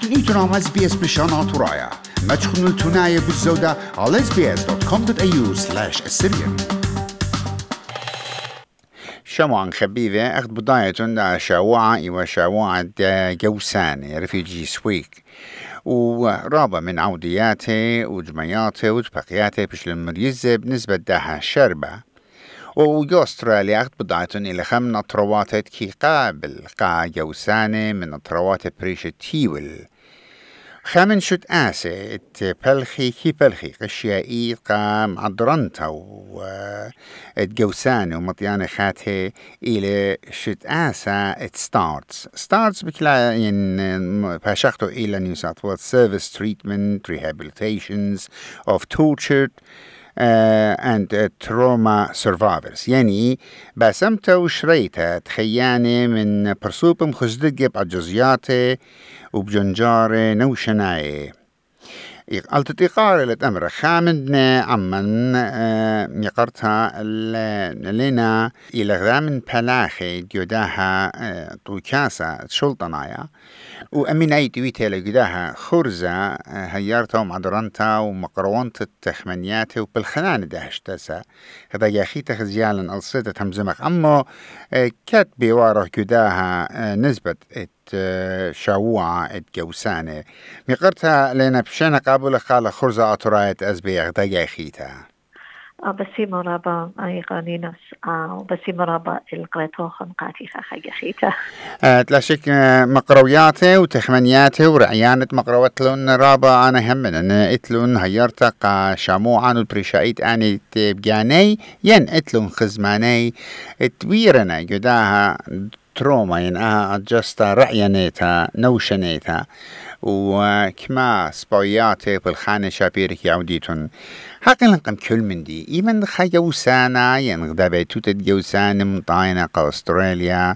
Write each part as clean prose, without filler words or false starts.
إيتنا مع SBS بشانات ورايا ما تخنوا التناية بالزودة على sbs.com.au/Assyrian. شموعا خبيبة أخذ بداية شاوعة وشاوعة جوسان ريفيجي سويك ورابع من عودياته وجمعياته وتبقياته بشل المريزة بنسبة داها شربة وجو أستراليا أخذ بداية إلى 5 نطروات كي قابل قا جوسانة من نطروات بريشة تيول خامن شد آسة بلخي كي بلخي قشيائي قام عدرنتا وجوسان ومطيانة خاته إلى شد آسة ستارتس بكلا باشاقتو إلى New South Wales Service Treatment Rehabilitations of Tortured and trauma survivors يعني باسمته شريته تخياني من برسوبم خزدقب عجزياته وبجنجارة نوشناي التقار الأمر خامدنا عمن يقرتها لنا إلى غرام بلاخي جداها طوكاسة شلطنايا وأمين أي تويته لجداها خرزة هيارتها ومعدرنتها ومقروانت التخمنيات وبالخنان دهشتسا هذا ياخي تخزيالا الصيدة همزمك أما كاتبي واره جداها نسبة شاوعة جوسانة مقرتها لنا بشنا قابل خالة خرزة أطرايت أزبيغ دقا خيتها بسي مرابا أي غانينس بسي مرابا القريتوخن قاتيخة خي خيتها تلاشك مقروياته وتخمنياته ورعيانة مقروتلون رابا أنا همن أنا إتلون هيرتق شاموعان والبريشايت أني تبجاني ين إتلون خزماني تويرنا جداها تروما ينها أجستا رعيانيتا نوشنيتا وكما سبوياتي بالخانة شابيرك يعوديتون حقا لنقم كل من دي إيمن خيوسانا ينغدا بيتوتة جوسان مطاينة أستراليا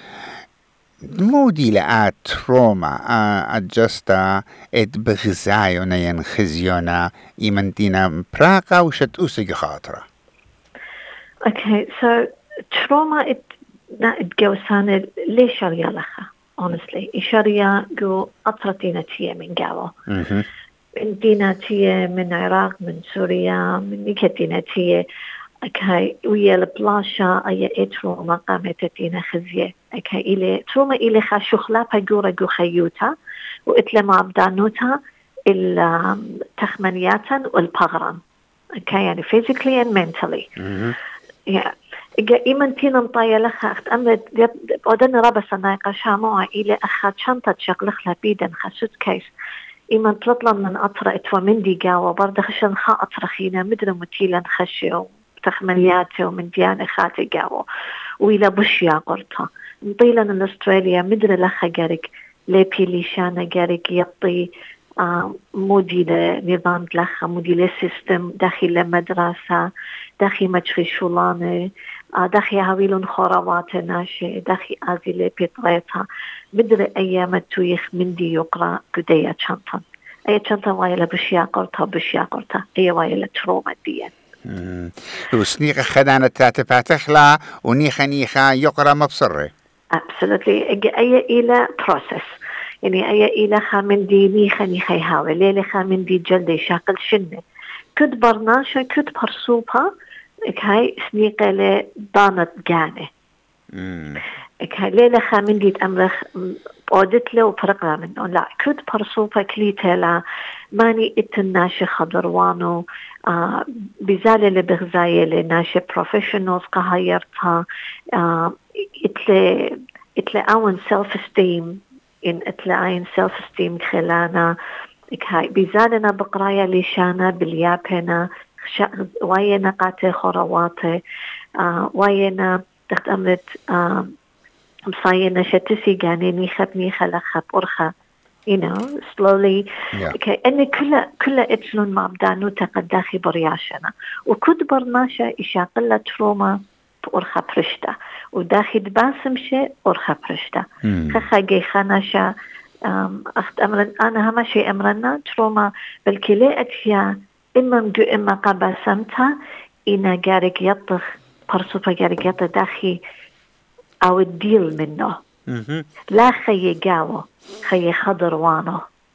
مودي لآت تروما أجستا بغزايونا ينخزيونا إيمن دينا براقا وشت أوسيق خاطرة. Okay, so trauma جوسان ليش شريا لها honestly شريا جو أطرتينا تيه من قاوة دينا تيه من العراق من سوريا من نيكتينا تيه أكاي ويا البلاشا أي تروما قامت دينا خزية أكاي إلي تروما إلي خاشخلا بجورا جو خيوتا وإتلما بدانوتا التخمنياتا والبغران أكاي يعني physically and mentally yeah. إيمان تينا مطايا لخا أخت أمد ودنا رابا سنايقا شاموها إلي أخا شنطة شغلخ لبيدا خسود كيس إيمان تطلع من أطرا إتوا من دي قاوة برد خشن خا أطرخينا مدر متيلا خشيو تخملياتي ومن ديانة خاتي قاوة وإلى بشيا قرطها نطيلا من أستراليا مدر لخا قارك ليبي ليشانا قارك يطي مودي لنظام لخا مودي لسيستم داخل مدرسة داخل مجفي شولانة داخل هاويلون خروات ناشي داخل أزيلي بيطريتها بدر أيام تويخ من دي يقرأ قدية شانطان أي شانطان وايلا بشيا قرطها أي وايلا تروما ديان وسنيقة خدانة تاتفاتخلا ونيخا يقرأ مبصري absolutely أي إلى process يعني أي إلى خامن دي نيخا هاوي ليلي خامن دي جلدي شاقل شنة كد برناشا كد برسوبها هاي سنيقة لدانت جانة هاي ليلة خامن دي تأمرخ قودت له وفرقنا منه لا كد برسوبها كليتها لا ماني اتناشي خضروانو بزالة لبغزاية لناشي بروفيشنالز قهايرتها اتلي اون سيلف استيم إن اتلعين سيلف استيم خلانا هاي بزالنا بقرايا ليشانا باليابنا واينا قاتل خرواته واينا تختمت مصاينا شتسي جاني نيخة لخب أرخة you know slowly okay إن كل إتلون ما بدانو تقداخي برياشنا وكد برناشا إشاقلة تروما أرخة برشتا وداخل باسم شيء أرخة برشتا خخاجي خاناشا أخت أمرن أنا هما شيء أمرنا تروما بالكلي أتيا إما مدو إما قباسمتها إنا جارك يطخ برسوفا جارك يطخ داخي أو الديل منه لا خي جاوه خي خضر وانه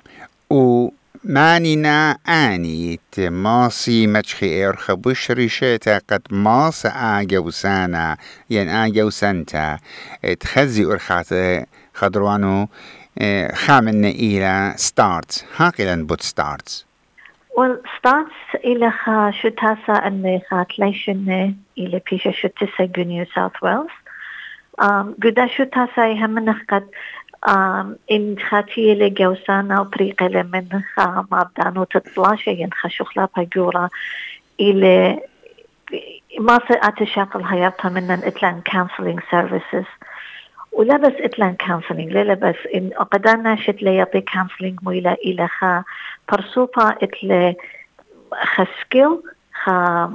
ومانينا آني تماسي مجخي إرخ بشري شيتا قد ماس آجوسانا ين آجوسانتا تخزي أرخات خضروانو خامن إلى ستارت هاقلا بوت ستارت Well, starts إلى خا شو تاسا أن خاتليشن إلى بيشة شو تسجل نيو ساوث ويلز. قدا شو تاسا يهم قد إن خاتي لجوسانا وطريقة لمن خا مابدانو تطلاشة ينخا شخلا بجورا إلى ما أتشاقل هيابتها من إتلان counseling services. ولا بس إتلان counseling لا بس إن أقدرنا شت لي يعطي counseling مويلا إلى خا برسوبا إتل خسكيل خا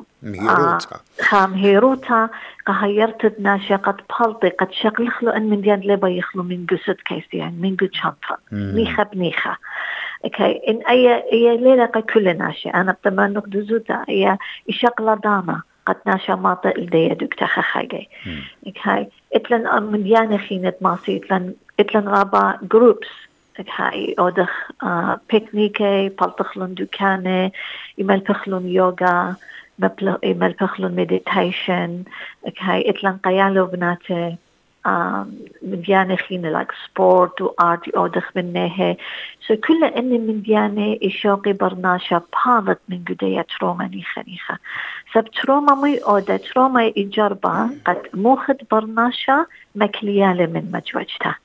مهيروتا كهيرت ناشا قد بالطي قد شغل خلو أن من ديان لبا يخلو من جسد كيسي يعني من جد شنطة نيخة بنيخة okay. إن أي ليلة كل ناشا أنا بتمنى نقد زودا هي شغلة دانا قد ناشا ماطئ الدية دكتخة خاجي okay. إتلن من ديان خينت ماسي إتلن رابا groups هاي أودخ بيكنيكي بالتخلون دكانة يمال بخلون يوغا يمال بخلون مديتيشن هاي إتلان قيالو بناته مديانة خينة like sport و art أودخ منها so كل إن مديانة إشوقي برناشا بحالت من قدية تروما نيخة سب تروما مي أودا تروما إجاربا قد موخد برناشا مكليالة من مجوجتها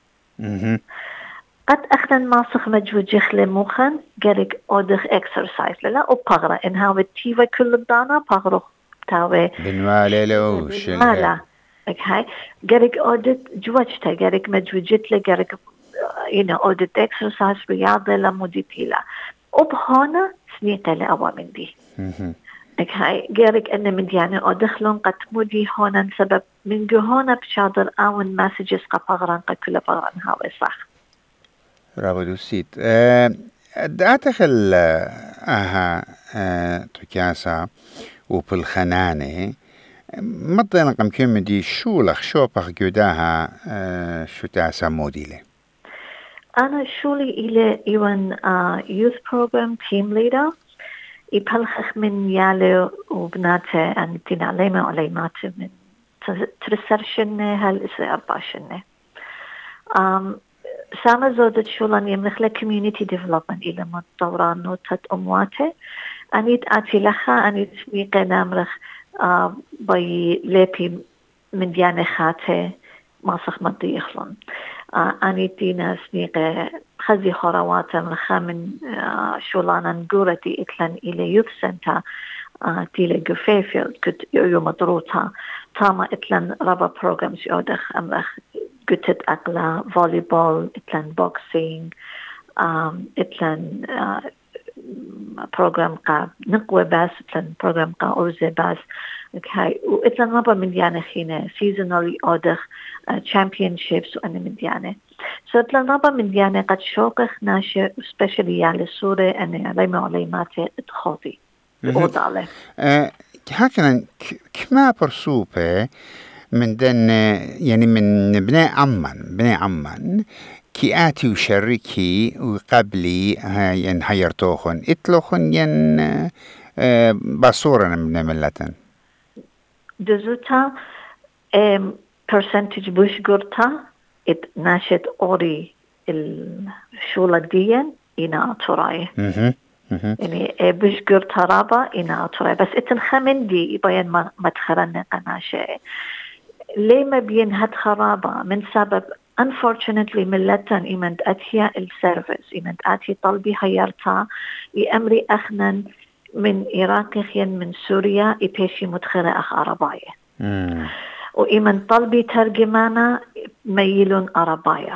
قد أخذن ماسخ مجوجخ لموخن قرق أودخ exercise للا أو بغرة إنها والتيوة كل الدانا بغرو تاوي بنوالي لوش بنوالا هاي قرق أودت جوجتها قرق مجوجت لقرق أودت exercise رياضة لمودي بيلا وبهونا سنيقة لأوا من دي هاي قرق أن من ديانة أودخلون قد مودي هونا سبب من جهونا بشادر أون مسجز قبغران قد كل بغران هاوي صح رابطو سيت أتخل تكاسا وبالخنانة مطلنا قم كم دي شولخ شوبخ جداها شو تاسا موديلة أنا شولي إلى إيوان youth program team leader يبلخخ من يالو وبناته أن تنعلمه عليماته من ترسرشنه هالإسي أرباشنه سامة زودت شولان يملخ له community development إلى ما دوران نوتة أمواته أنيت آتي لها أنيت ميقى نامرخ باي ليبي من ديانة خاته ماسخ مدي يخلون أنيت دينا سميقى خزي خراواته ملخا من شولانا نقورة دي إتلان إلى youth center تيلي جوفيفيلد كنت يوم مدروتها تاما إتلان رابا programs يودخ أمرخ قلت أقلا فوليبول إتلان بوكسينج إتلان program قا نقوى باس إتلان program قا أوزي باس هاي وإتلان رابا من ديانة خينة seasonally أودخ championships وأنا من ديانة so إتلان رابا من ديانة قد شوقخ ناشي especially يالي سورة أنا عليما عليماتي اتخوضي أوضالي هكذا كما برسوبة من دن يعني من بني عمان كي آتي وشركي وقبلي ين حيرتوخن اتلوخن ين باصورنا من ملتن دزوتا percentage بوش قرطة ات ناشد أوري الشولة ديان إنا تراي يعني بوش قرطة رابا إنا تراي بس اتنخمن دي يبين ما تخرن قناشة ليه ما بين هاد خرابة من سبب unfortunately ملتن إيمن أتيا السيرفيس إيمن أتي طلبي هيرتا يأمري أخنن من إيراق خين من سوريا يبيشي مدخلة أخ عرباية وإيمن طلبي ترجمانا ميلون عرباية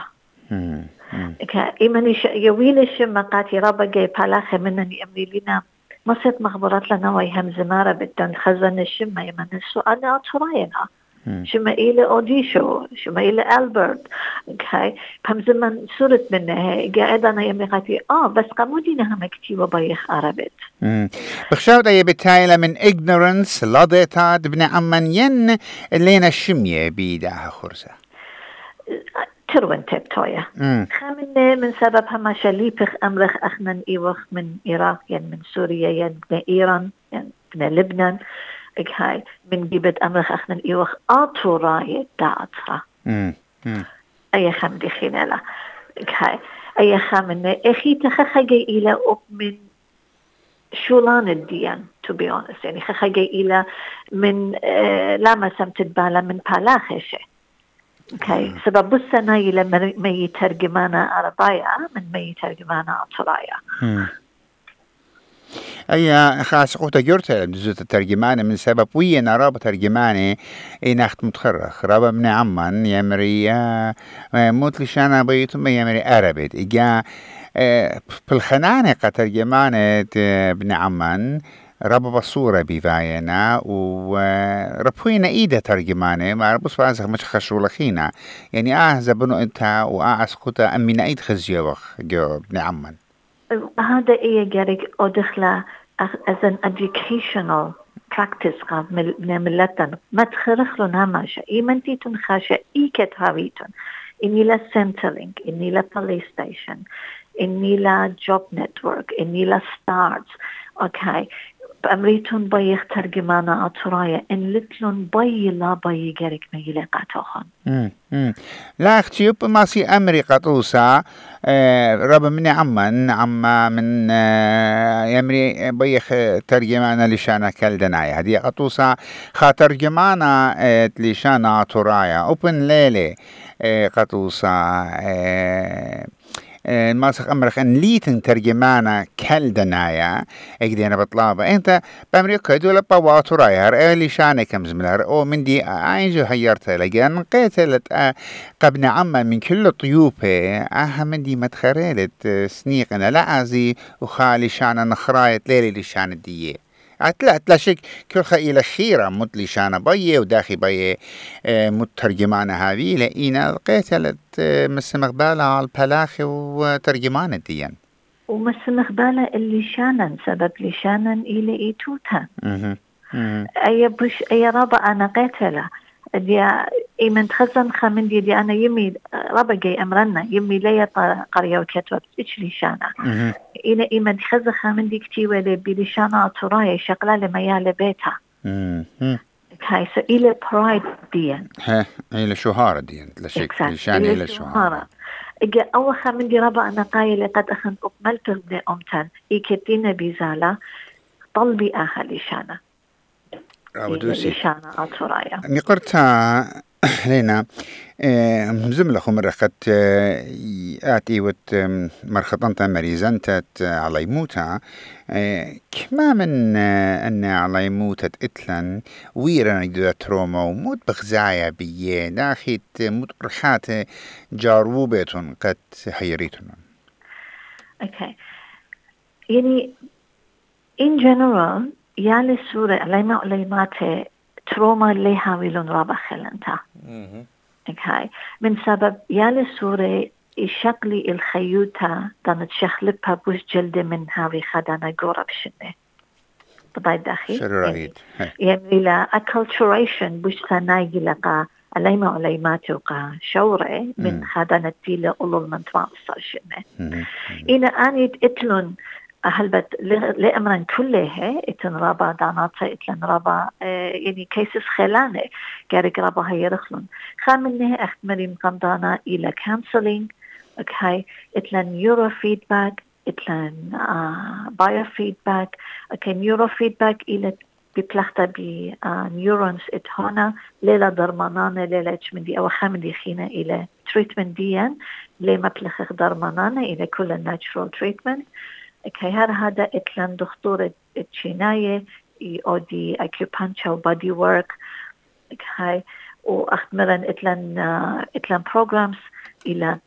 إيمن يويل الشمقاتي رابا جاي بالاخي منني أمري لنا ما ست مخبرات لنا ويهم زمارة بدن خزن الشمة إيمن السؤال أطراينا شما إلى أوديشو شما إلى ألبرت هاي بهم زمان صورت منها قاعدة أنا يمي قاتي بس قمودينها مكتيبة بايخ عربت بخشاوت أي بتايلة من ignorance لضيتات بن عمان ين اللينا الشمية بيداها خرزة تروين تبتويا خامنة من سبب هما شليبخ أمرخ أخنا إيوخ من إيراق يعني من سوريا يعني من إيران يعني من لبنان هاي من جبت أمرخ أخنا إيوخ آتو راية داعتها أي خامدي خلالة هاي أي خامنة أخي تخخجي إلى أب من شولان الديان to be honest يعني خخجي إلى من لا ما سمتت بالا من بالاخشة اوكي سبب السنة لما ما يترجمانا عربية من ما يترجمانا عطرايا أي خاص قوتا جورتا بزوت الترجمانة من سبب وينا رابط ترجمانة ناخت متخرخ رابط من عمان يمري موت لشانا بيتم يمري عربيت إجا بالخنانة ترجمانة ابن عمان رابط بصورة بفاينا وربوينا إيدا ترجمانة ما ربص بعزك مش خشولخينا يعني زبنو انتا وأسقطا أمينا إيد خزيوخ جو ابن عمان هذا إيه جارك أدخله as an educational practice من ملتنا ما تخرخ لنا ماشا إيمانتي تنخاشا إيه كتهاريتون إني لا سنترلينك إني لا بوليس ستيشن إني لا جوب نتورك إني لا ستارز أوكي بأمريتون بيخ ترجمانا أطرايا إن لتلون بي لا بي جارك ما يلاقاتوخن لا اختيوب ماسي أمريكا توسا رب من عما من يمري بيخ ترجمانا لشانا كالدنايا هدي قطوسا خاترجمانا لشانا طرايا اوبن ليلي قطوسا ماسخ أمرخ أن ليتن ترجمانا كالدنايا إقدينا بطلابة أنت بأمريكا دولا بواتورايا رأي شاني كم زملار أو من دي عينجو هيرتها لقيان قيتلت قبن عما من كل طيوبة من دي متخريلت سنيقنا لعزي وخالي شانا نخرايت ليلي لشان الدية لا شك كل إلى خيرة متلي شانا بيه وداخي بيه مترجمانا هذه لقينا قيتلت مسمخ بالا على البلاخي وترجمان الديان ومسمخ بالا اللي شانا سبب لشانا إلى إيتوتا أي بش أي رابع أنا قيتلا دي إيمن تخزن خامن دي أنا يمي رابع جاي أمرنا يمي ليا قرية وكتوب إيش لشانا إلى إيمن تخزن خامن دي كتير بلشانا طرايا شغلة لما ياله بيتها هاي سو إلى برايد ديان ها إلى شهارة ديان لا شك لشان إلى شهارة إجا أول خامن دي رابع أنا قايلة قد أخن أقملت ابن أمتان إكتينا بزالة طلبي أهل لشانا لشانا أطرايا نقرتها لنا زملة خمرة قد آتي وت مرخطنتا مريزنتت على موتا كما من أن على موتت إتلن ويرا نجدو تروما وموت بخزايا بيه داخيت مترخات جاروبتون قد حيريتون اوكي يعني in general يالي سورة لما علمات تروما اللي هاويلون رابع خلنتا هاي من سبب يالي سورة الشكل الخيوطة دانت شخلبها بوش جلد من هاوي خدانا قرب شنه بضاي داخل يعني لا acculturation بوش ثناي لقى عليما عليمات وقا شورة من خدانا تيلة أولو المنطوان صاشنه إنا آني اتلون هلبت لأمرن كلها اتن رابا داناتا اتلن رابا يعني كيسس خلانه قارق رابا هاي رخلون خامنه اختمري مقندانا إلى counseling اوكي اتلن نيورو فيدباك اتلن بايو فيدباك اوكي نيورو فيدباك إلى ببلغتا بنيورونز اتهانا ليلة درمانانا ليلة جمدي او خامدي خينا إلى تريتمنت ديان لما بلغخ درمانانا إلى كل ناتشرال تريتمنت اوكي هذا اتلان دكتور الجناية او دي اكيوبانشا وبادي ورك اوكي واختمرن اتلان بروجرامز الى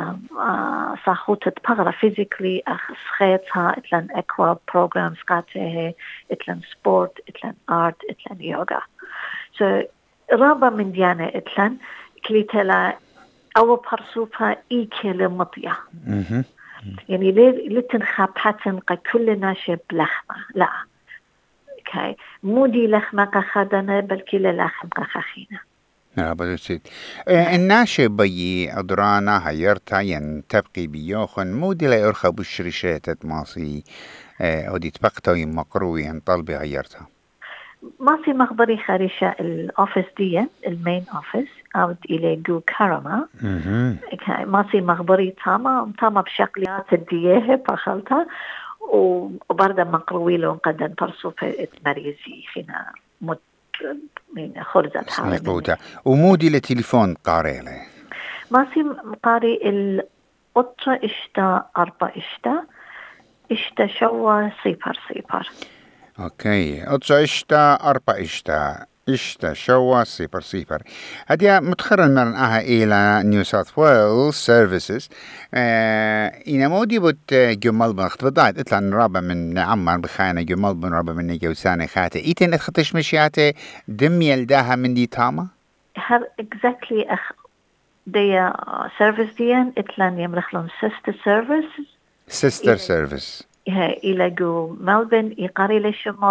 صاحوت تبغرا فيزيكلي سخيتها اتلان اكوا بروجرامز قاته اتلان سبورت اتلان ارت اتلان يوغا سو رابا من ديانة اتلان كليتلا او برسوبها ايكي مطيا يعني لتنخى باتن قا كل ناشب لحمة لا اوكي مو دي لحمة قا خدنا بل كل لحم قا خخينة رابا دوسيد الناشي بيي أدرانا هيرتا ين تبقي بيوخن مودي لا يرخى بشريشة ماصي أودي تبقتو مقروي ين طلبي هيرتا ماصي مخبري خارشة الأوفيس دي المين أوفيس أو إلى جو كارما ماصي مخبري تاما بشكليات الديه بخلتها وبرضه مقروي له قد برسو في مريزي فينا من خرزة حالة ومودي لتليفون قاري له ماصي قاري الأطرة إشتا أربع إشتا شوى صيبر اوكي أطرة إشتا أربع إشتا شوى صيبر هدي متخرج من أها إلى نيو ساوث ويلز سيرفيسز إنا مودي بوت جمال بنخت بضاعت إطلع نرابة من عمر بخانة جمال بن رابة من جوسانة خاتة إيتن أتخطش مشياتي دم يلداها من دي تاما هر exactly دي سيرفيس ديان إطلع يمرخ لهم sister service إلى جو ملبن يقاري لشمو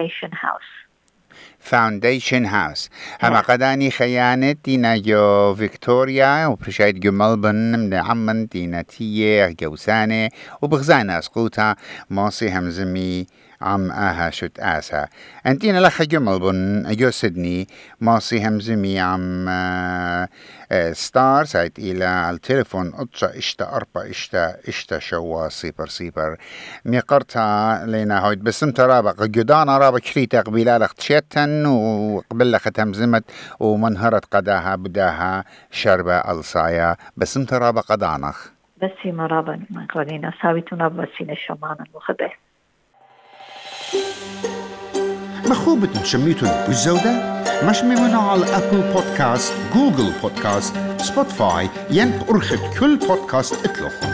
فاونديشن هاوس هما قداني خيانة دينا جو فيكتوريا وبرشايد جو ملبن من عمن دينا تيه جوسانة وبغزانا اسقوتا ماصي همزمي عم آها شت آسا انتينا لخا جو ملبن جو سيدني ماصي همزمي عم ستار سايت إلى التليفون أطشا إشتا أربع إشتا شوا صيبر ميقرتها لينا هايد بسم ترابق جدانا رابق شريتا قبيلا لختشيتن وقبل لخت همزمت ومنهرت قداها بداها شربة ألصايا بسم ترابق قدانخ بسي مرابا من قلنا ساويتنا بسين الشمانا المخبه مخوبة تشميتون بالزودة مش ممنوع على أبل بودكاست جوجل بودكاست سبوتفاي ين أرخد كل بودكاست اطلقهم